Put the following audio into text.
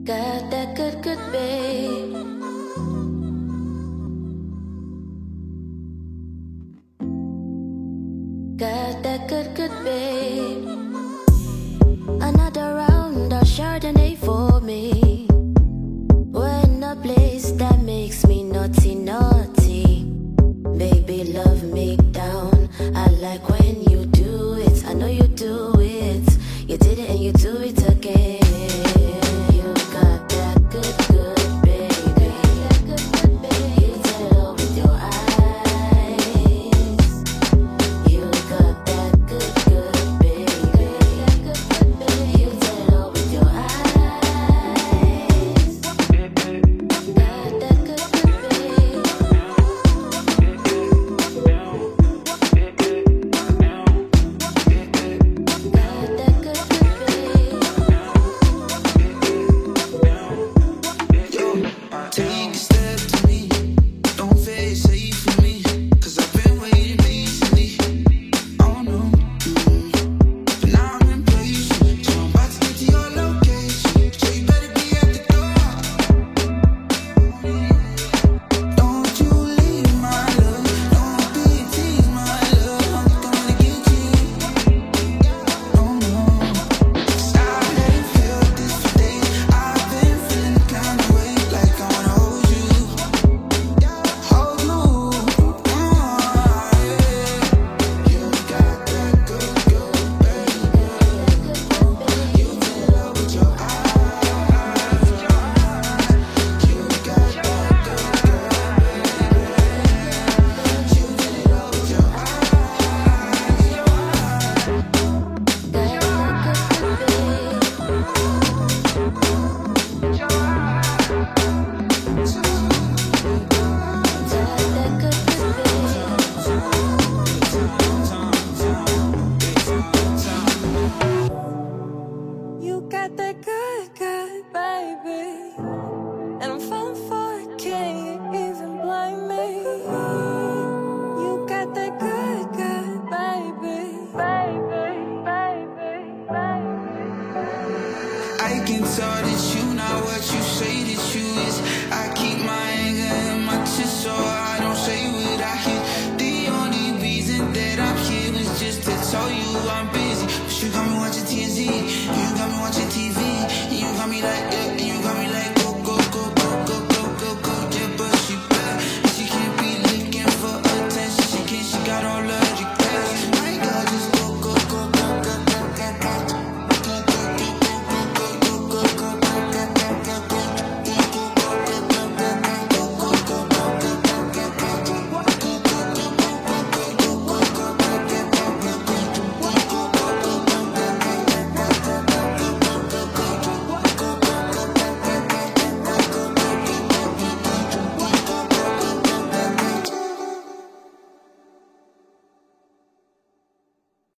Got that good, good babe. Got that good, good babe. Another round of Chardonnay for me. We're in a place that makes me naughty, naughty. Baby, love me down. I like when you do it. I know you do it. You did it and you do it again. You got that good, good baby. You tell with your eyes. You got that good, good baby. You tell with your eyes. Got that good, good baby. Take a step to me, don't feel safe for me, 'cause I've been waiting patiently. Oh no, but now I'm impatient, so I'm about to get to your location. So you better be at the door. Don't you leave my love, don't be tease my love. I'm gonna get you. Oh no, 'cause I haven't felt this for days. I've been feeling the kind of way, like I wanna hold you. Hold you. You got that good, good baby. You tell with your eyes. You got that good, good baby. You tell with your You got that good, good baby. And I'm falling for it, can't you even blame me? You got that good, good baby. I can tell that you not what you say that you is. I keep my anger in my chest so I don't say what I hear. The only reason that I'm here was just to tell you I'm busy. But you got me watching TNT, you got me watching TV, you got me like, yeah,